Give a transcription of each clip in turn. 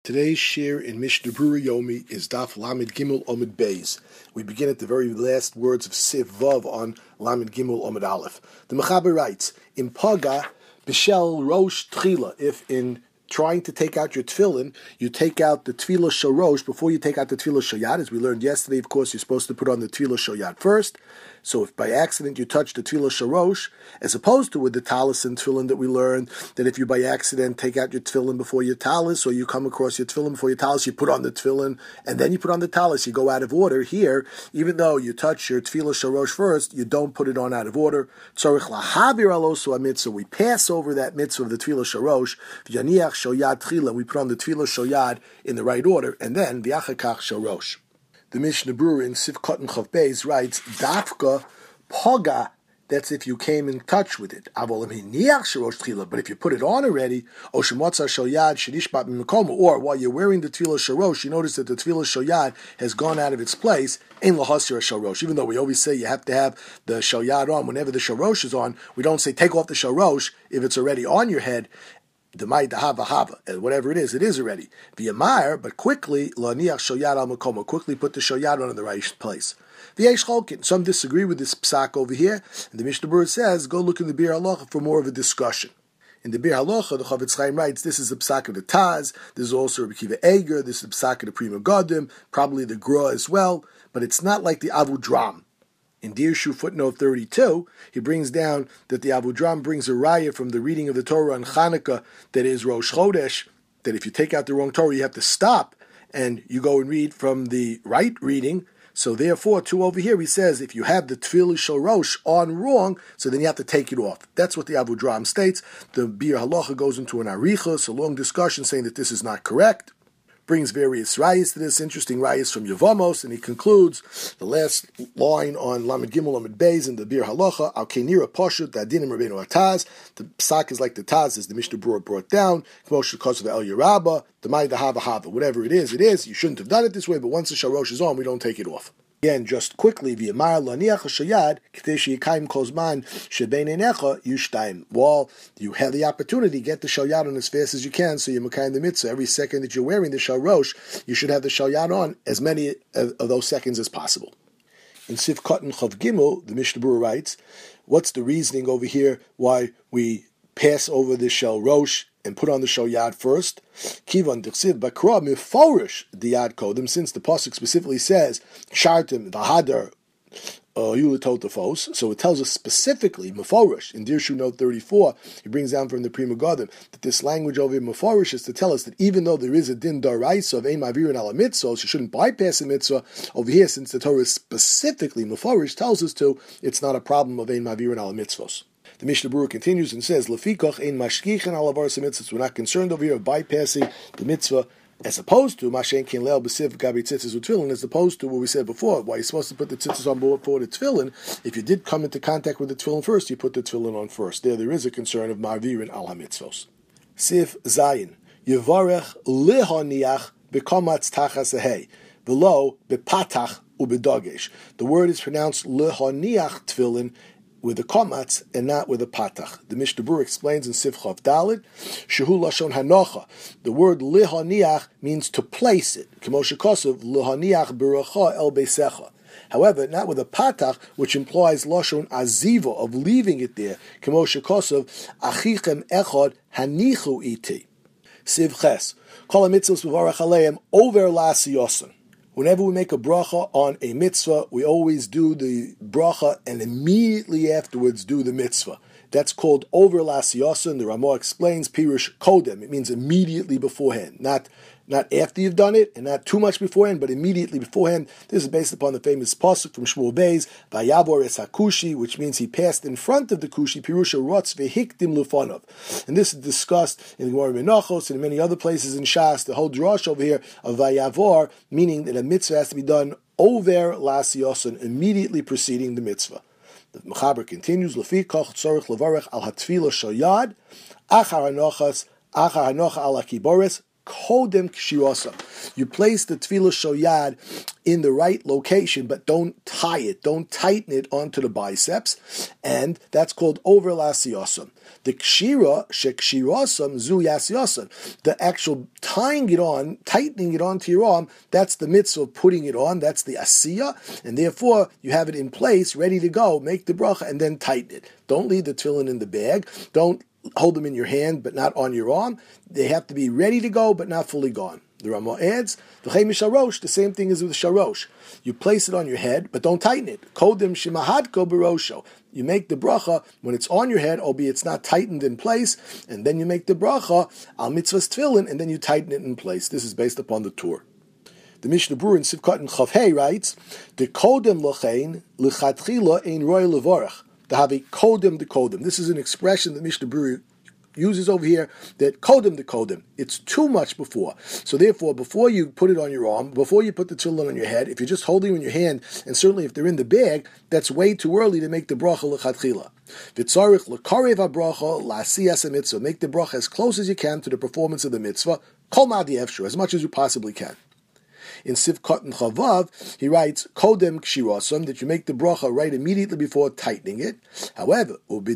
Today's shir in Mishnah Berurah Yomi is Daf Lamed Gimel Omid Beis. We begin at the very last words of Siv Vav on Lamed Gimel Omid Aleph. The Mechaber writes, "In Paga Bishel Rosh Tchila." If in trying to take out your tefillin, you take out the tefillah shorosh before you take out the tefillah shoyad. As we learned yesterday, of course, you're supposed to put on the tefillah shoyad first. So if by accident you touch the tefillah shorosh, as opposed to with the talis and tefillin that we learned, that if you by accident take out your tefillin before your talis, or you come across your tefillin before your talis, you put on the tefillin, and then you put on the talis, you go out of order. Here, even though you touch your tefillah shorosh first, you don't put it on out of order. Tzorich lahavir alosu mitzvah. We pass over that mitzvah of the tefillah shorosh, v'yaniach shoyad tchila. We put on the tefillah shoyad in the right order, and then v'achakach shorosh. The Mishnah Berurah in Siv Cotton Chav Beis writes, Dafka Poga, that's if you came in touch with it. But if you put it on already, or while you're wearing the tefillah shorosh, you notice that the tefillah shoyad has gone out of its place, even though we always say you have to have the shoyad on whenever the shorosh is on, we don't say take off the shorosh if it's already on your head. The may hava, whatever it is already. V'yamar, but quickly, laniach shoyad al makomo, quickly put the shoyad on in the right place. V'yesh cholkin, some disagree with this psak over here, and the Mishnah Berurah says, go look in the Bir Halacha for more of a discussion. In the Bir Halacha, the Chavetz Chaim writes, this is the psak of the Taz, this is also Rabbi Akiva Eiger, this is the psak of the Pri Megadim, probably the Gra as well, but it's not like the Avudram. In Dirshu footnote 32, he brings down that the Avudram brings a raya from the reading of the Torah on Chanukah that is Rosh Chodesh, that if you take out the wrong Torah, you have to stop and you go and read from the right reading. So therefore, too, over here, he says, if you have the Tefillah Shorosh on wrong, so then you have to take it off. That's what the Avudram states. The Bir Halacha goes into an arichos, a long discussion saying that this is not correct. Brings various rayas to this, interesting rayas from Yevamos, and he concludes the last line on Lamed Gimel Lamed Beis in the Bir Halacha, Al Kenira Poshut, Adinim Rabbeinu Ataz. The psak is like the Taz, as the Mishnah Berurah brought down, Kmosh Kos of El Yerabba, the May the Hava, whatever it is, you shouldn't have done it this way, but once the Sharosh is on, we don't take it off. Again, just quickly, while you have the opportunity, get the shalyad on as fast as you can, so you're makayim the mitzvah. Every second that you're wearing the shalrosh, you should have the shalyad on as many of those seconds as possible. In Siv Cotton Chav Gimel, the Mishnah Berurah writes, what's the reasoning over here why we pass over the shalrosh and put on the shoyad first? Kivan dichsiv bakra miforish diyad kodem, since the pasuk specifically says shartim v'hadar yulatotafos, so it tells us specifically meforish in Dirshu note 34. He brings down from the Pri Megadim that this language over here meforish is to tell us that even though there is a din daraisa of ein mavirin ala mitzvos, you shouldn't bypass a mitzvah. Over here, since the Torah is specifically meforish tells us to, it's not a problem of ein mavirin ala mitzvos. The Mishnah Berurah continues and says, "Lefikoch ein mashkichin ala varas mitzvahs." We're not concerned over here of bypassing the mitzvah, as opposed to mashen kin leil b'siv gabi tzitzis u'tefillin, as opposed to what we said before. Why you're supposed to put the tzitzis on board for the tefillin? If you did come into contact with the tefillin first, you put the tefillin on first. There is a concern of marvirin al hamitzvos. Sif zayin yevarech lihaniach b'kamatz tachas ahei v'lo b'patach u'b'dagesh. The word is pronounced lihaniach tefillin with a komatz and not with a patach. The Mishnah Berurah explains in Siv Chav Daled, Shehu Lashon Hanocha. The word lihaniach means to place it. K'moshe Kosev, lihaniach b'racha el beisecha. However, not with a patach, which implies Lashon aziva, of leaving it there. K'moshe Kosev, achichem echad hanichu iti. Siv Ches, kol ha-mitzvos b'varach aleim over la'asiyosan. Whenever we make a bracha on a mitzvah, we always do the bracha and immediately afterwards do the mitzvah. That's called over la'asiyosan. The Ramah explains pirush kodem. It means immediately beforehand, not after you've done it, and not too much beforehand, but immediately beforehand. This is based upon the famous pasuk from Shmuel Beis, Vayavor es hakushi, which means he passed in front of the kushi, pirusha rotz vehikdim lufonov. And this is discussed in the Gemara Menachos and in many other places in Shas. The whole drush over here of Vayavor, meaning that a mitzvah has to be done over la'asiyosan, immediately preceding the mitzvah. The Mechaber continues, Lefi koch tzorich levarech al hatfila shoyad, achar hanocha al akibores, Kodem kshirasa. You place the tefillah shoyad in the right location, but don't tie it, don't tighten it onto the biceps, and that's called overlas yosam. The kshira shekshirosam zu yasyosam. The actual tying it on, tightening it onto your arm, that's the mitzvah of putting it on. That's the asiya, and therefore you have it in place, ready to go. Make the bracha and then tighten it. Don't leave the tefillin in the bag. Don't hold them in your hand, but not on your arm. They have to be ready to go, but not fully gone. The Ramah adds, the same thing is with sharosh. You place it on your head, but don't tighten it. Kodim shemahadko barosho. You make the bracha when it's on your head, albeit it's not tightened in place, and then you make the bracha al mitzvahs tefillin, and then you tighten it in place. This is based upon the Tur. The Mishnah Berurah in Sivkot and Chavhei writes, "The kodem lochein lechatchila ein roy levorach." To have a kodem de kodem. This is an expression that Mishnah Berurah uses over here, that kodem de kodem. It's too much before. So therefore, before you put it on your arm, before you put the tefillin on your head, if you're just holding them in your hand, and certainly if they're in the bag, that's way too early to make the bracha lechatchila. V'tzarich l'karev ha-bracha la'asiyas ha-mitzvah. Make the bracha as close as you can to the performance of the mitzvah, kol ma'adi efshur, as much as you possibly can. In Sivkot and Chavav, he writes, Kodem kshirosam, that you make the bracha right immediately before tightening it. However,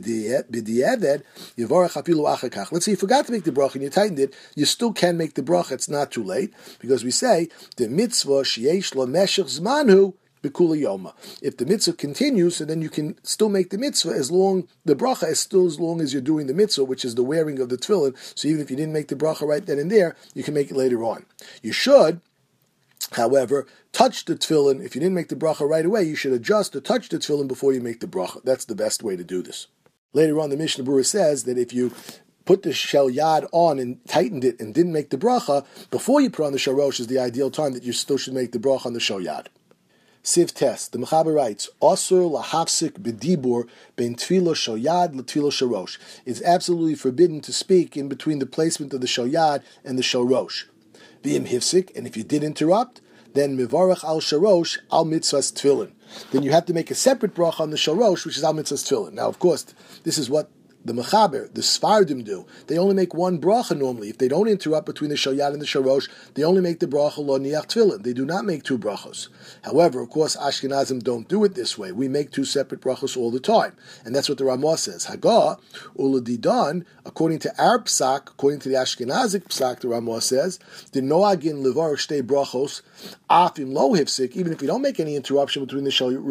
b'di'eved, yivarach afilu achakach. Let's say you forgot to make the bracha and you tightened it, you still can make the bracha, it's not too late, because we say, the mitzvah sheyesh lo meshech zmanhu b'kula yoma. If the mitzvah continues, so then you can still make the mitzvah the bracha is still as long as you're doing the mitzvah, which is the wearing of the tefillin. So even if you didn't make the bracha right then and there, you can make it later on. You should, however, touch the tefillin. If you didn't make the bracha right away, you should adjust to touch the tefillin before you make the bracha. That's the best way to do this. Later on, the Mishnah Berurah says that if you put the shel yad on and tightened it and didn't make the bracha, before you put on the sharosh is the ideal time that you still should make the bracha on the shel yad. Siv Tes, the Mechaber writes, Osur lahafsik b'dibur ben tefillah shel yad l'tefillah sharosh. It's absolutely forbidden to speak in between the placement of the shel yad and the sharosh. V'im hifsik, and if you did interrupt, then mivarach al sharosh al mitzvahs tefillin. Then you have to make a separate bracha on the sharosh, which is al mitzvahs tefillin. Now, of course, this is what the Mechaber, the Sfardim do. They only make one bracha normally. If they don't interrupt between the shel yad and the sharosh, they only make the bracha lo niach tefillin. They do not make two brachos. However, of course, Ashkenazim don't do it this way. We make two separate brachos all the time. And that's what the Ramah says. Hagah, uladidan, according to our psak, according to the Ashkenazic psak, the Ramah says, the noagin levar shtei brachos, afim lo hifsik, even if you don't make any interruption between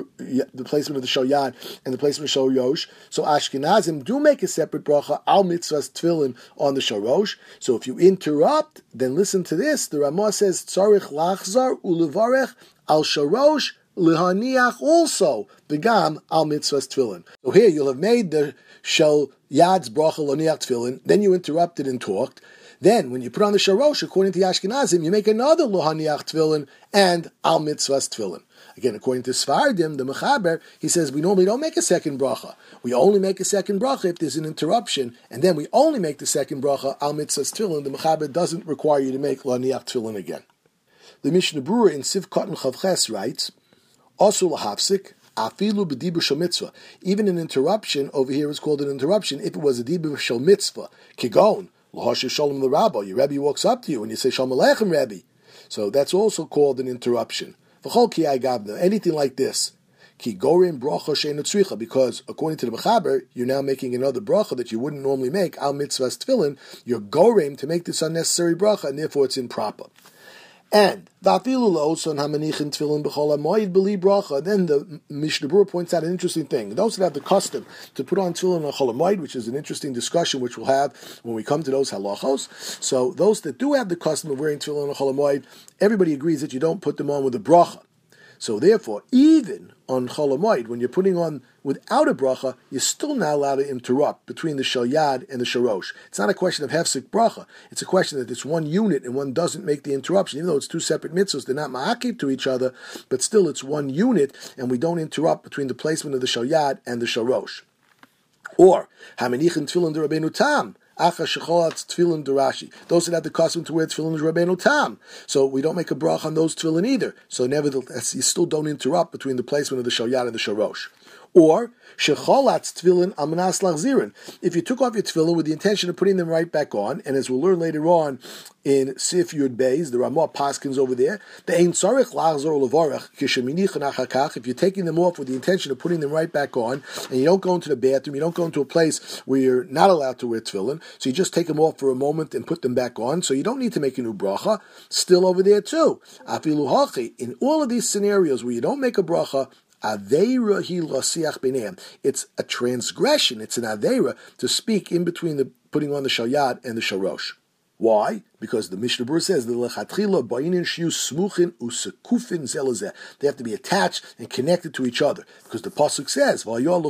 the placement of the shel yad and the placement of shel yosh. So Ashkenazim do make a separate bracha al mitzvahs tefillin on the sharosh. So if you interrupt, then listen to this. The Ramah says tzarich lachzar ulevarech al sharosh lihaniach also begam al mitzvahs tefillin. So here you'll have made the shel yad's bracha loniach tefillin. Then you interrupted and talked. Then, when you put on the sharosh, according to Ashkenazim, you make another lohaniach tefillin and al mitzvahs tefillin. Again, according to Sfardim, the Mechaber, he says we normally don't make a second bracha. We only make a second bracha if there's an interruption, and then we only make the second bracha al mitzvahs tefillin. The Mechaber doesn't require you to make lohaniach tefillin again. The Mishnah Berurah in Sivkot and Chavches writes, Asul lahafsik, afilu b'dibur shel mitzvah. Even an interruption over here is called an interruption if it was a dibur shel mitzvah. Kigon, l'hashiv shalom l'rabba. Your Rebbe walks up to you and you say, Shalom aleichem, Rebbe. So that's also called an interruption. V'chol ki agavna, anything like this. Ki gorim bracha she'eino tzricha, because according to the Mechaber, you're now making another bracha that you wouldn't normally make, al mitzvahs tefillin. You're gorim to make this unnecessary bracha, and therefore it's improper. And then the Mishnah Berurah points out an interesting thing. Those that have the custom to put on tefillin on Chol HaMoed, which is an interesting discussion which we'll have when we come to those halachos. So those that do have the custom of wearing tefillin on Chol HaMoed, everybody agrees that you don't put them on with a bracha. So therefore, even on Chol HaMoed, when you're putting on without a bracha, you're still not allowed to interrupt between the shel yad and the sharosh. It's not a question of hefsek bracha. It's a question that it's one unit and one doesn't make the interruption. Even though it's two separate mitzvahs, they're not ma'akib to each other, but still it's one unit and we don't interrupt between the placement of the shel yad and the sharosh. Or, hamenichin tefillin de Rabbeinu Tam. Those that have the custom to wear tefillin is Rabbeinu Tam. So we don't make a bracha on those tefillin either. So nevertheless, you still don't interrupt between the placement of the shel yad and the sharosh. Or shecholatz tefillin amanas lachzirin. If you took off your tefillin with the intention of putting them right back on, and as we'll learn later on in Sif Yud Beis, the Ramah Paskins over there, the ein tzarich lachzor levarach kisheminich nachakach. If you're taking them off with the intention of putting them right back on, and you don't go into the bathroom, you don't go into a place where you're not allowed to wear tefillin, so you just take them off for a moment and put them back on, so you don't need to make a new bracha. Still over there too. Afilu hachi. In all of these scenarios where you don't make a bracha, it's a transgression, it's an aveira to speak in between the putting on the shalyad and the sharosh. Why? Because the Mishnah Berurah says they have to be attached and connected to each other. Because the pasuk says,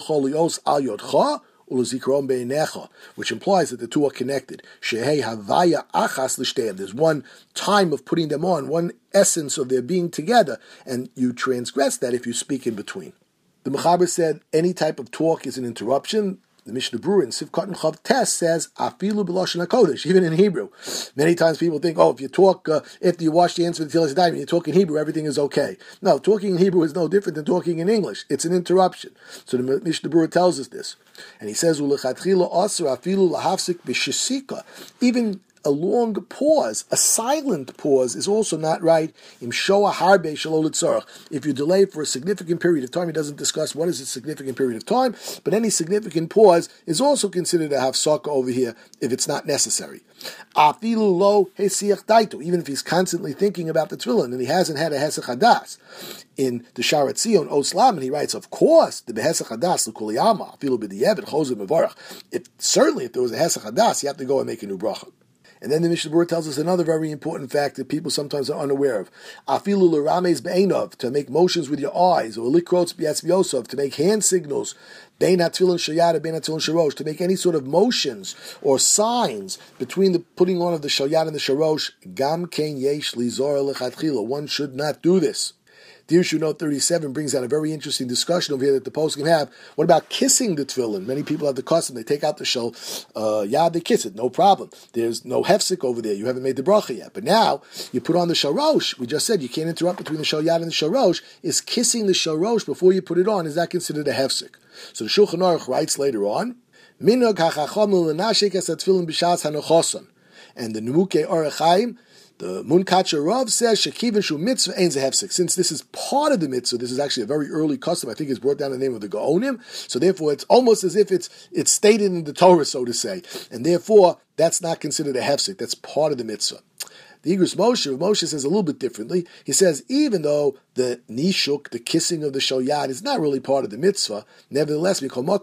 which implies that the two are connected. There's one time of putting them on, one essence of their being together, and you transgress that if you speak in between. The Mechaber said any type of talk is an interruption. The Mishnah Berurah in Sivkot and Chav Tes says, Afilu b'lashon HaKodesh, even in Hebrew. Many times people think, if you talk, after you wash the hands with the Tilas Yadayim, you talk in Hebrew, everything is okay. No, talking in Hebrew is no different than talking in English. It's an interruption. So the Mishnah Berurah tells us this. And he says, U'lechatchila asr afilu lahafsik b'shesika. Even a long pause, a silent pause, is also not right. If you delay for a significant period of time, he doesn't discuss what is a significant period of time, but any significant pause is also considered to have saka over here if it's not necessary. Even if he's constantly thinking about the tefillin and he hasn't had a hesech hadas. In the Sharat Zion, Oslam, and he writes, of course, the behesech hadas l'kuliyama, afilu b'di'evet chozeh mevarach. Certainly, if there was a hesech hadas, you have to go and make a new bracha. And then the Mishnah Berurah tells us another very important fact that people sometimes are unaware of. Afilu l'rames be'enov, to make motions with your eyes, or likrots b'yatzviyosov, to make hand signals, bein haTefillin shayad, bein haTefillin sharosh, to make any sort of motions or signs between the putting on of the shayad and the sharosh. Gam kein yesh lizor lechatchila. One should not do this. Dirshu Note 37 brings out a very interesting discussion over here that the post can have. What about kissing the tefillin? Many people have the custom, they take out the shell, they kiss it, no problem. There's no hefsek over there, you haven't made the bracha yet. But now, you put on the sharosh, we just said you can't interrupt between the shalyad and the sharosh. Is kissing the sharosh before you put it on, is that considered a hefsek? So the Shulchan Aruch writes later on, Minog hachachom l'nashik es tefillin b'shas hanochoson. And the Nemuke Orach Chaim, the Munkatcher Rav says, Shekivin Shu Mitzvah Ein Zehefsek. Since this is part of the mitzvah, this is actually a very early custom. I think it's brought down the name of the Gaonim. So therefore, it's almost as if it's stated in the Torah, so to say. And therefore, that's not considered a hefsek. That's part of the mitzvah. The Igros Moshe says a little bit differently. He says, even though the nishuk, the kissing of the shoyad, is not really part of the mitzvah, nevertheless, you are allowed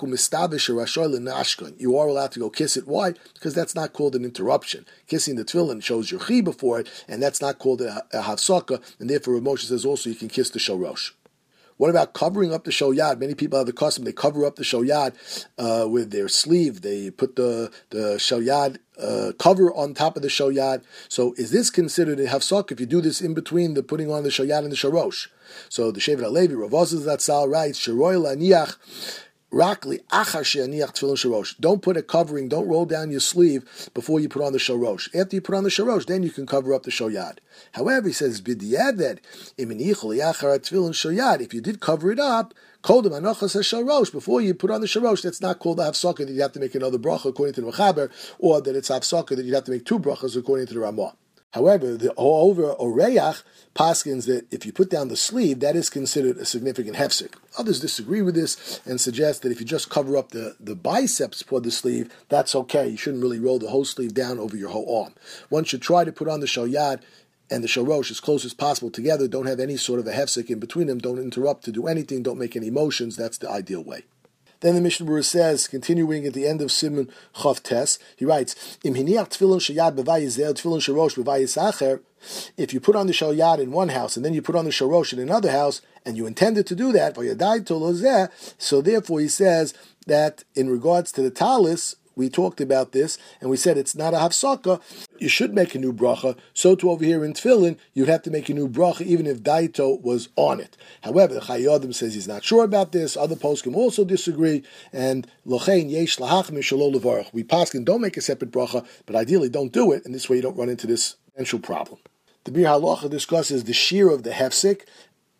to go kiss it. Why? Because that's not called an interruption. Kissing the tefillin shows your chi before it, and that's not called a hafsaka, and therefore Moshe says also you can kiss the shorosh. What about covering up the shoyad? Many people have the custom, they cover up the shoyad with their sleeve. They put the shoyad cover on top of the shoyad. So is this considered a hafsak if you do this in between the putting on the shoyad and the sharosh? So the Shevet HaLevi, Rav Ozer Zatzal writes, Sheroy laniach rakli achar she'aniach tefillin sharosh. Don't put a covering, don't roll down your sleeve before you put on the sharosh. After you put on the sharosh, then you can cover up the shoyad. However, he says, b'diavad imenichol yachar tefillin shoyad. If you did cover it up, kodem anochas sharosh, before you put on the sharosh, that's not called the hafsaka that you have to make another bracha according to the Mechaber, or that it's hafsaka that you have to make two brachas according to the Ramah. However, the over Oreach paskins that if you put down the sleeve, that is considered a significant hefsek. Others disagree with this and suggest that if you just cover up the biceps for the sleeve, that's okay. You shouldn't really roll the whole sleeve down over your whole arm. One should try to put on the shoyad and the sharosh as close as possible together. Don't have any sort of a hefsek in between them. Don't interrupt to do anything. Don't make any motions. That's the ideal way. Then the Mishnah Berurah says, continuing at the end of Siman Chav Tes, he writes, Im hiniach tefillin shayad b'vayizel, tefillin sharosh b'vayisacher. If you put on the shoyad in one house and then you put on the sharosh in another house, and you intended to do that, so therefore he says that in regards to the talis, we talked about this, and we said it's not a hafsaka. You should make a new bracha. So too over here in tefillin, you'd have to make a new bracha even if daito was on it. However, the Chayei Adam says he's not sure about this. Other poskim also disagree. And lochein yesh lahachmir shelo levarach. We poskim don't make a separate bracha, but ideally don't do it, and this way you don't run into this potential problem. The Bir Halacha discusses the shear of the hefsek.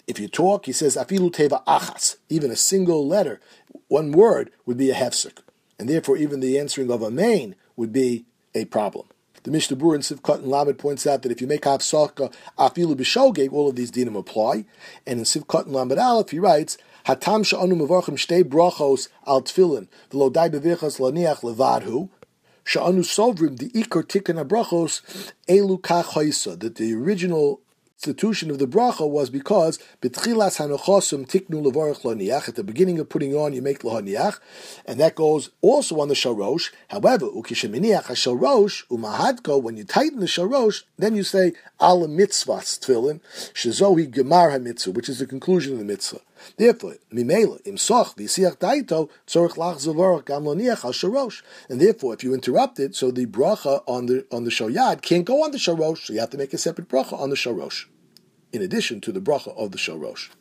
If you talk, he says, afilu teva achas, even a single letter, one word would be a hefsek. And therefore, even the answering of amen would be a problem. The Mishnah Berurah in Sivkot and Lamed points out that if you make hafsaka afilu b'shogeg, all of these dinim apply. And in Sivkot and Lamed Aleph, he writes, Hatam she'anu mevarchim shtei brachos al tefillin, v'lo dai bevichas laniach levadhu, she'anu sovrim the ikar tikkun habrachos elu kach haisa, that the original institution of the bracha was because betchilas hanochosum tiknu levarach laniach, at the beginning of putting on you make lahaniach, and that goes also on the sharosh. However, ukisheminiach hasharosh umahadko, when you tighten the sharosh, then you say ala mitzvahs tefillin shezohi gemar hamitzvah, which is the conclusion of the mitzvah. Therefore, mimela imsoch v'siach daito tzorich lach zavarach gam laniach al sharosh, and therefore, if you interrupt it, so the bracha on the shoyad can't go on the sharosh, so you have to make a separate bracha on the sharosh, in addition to the bracha of the sharosh.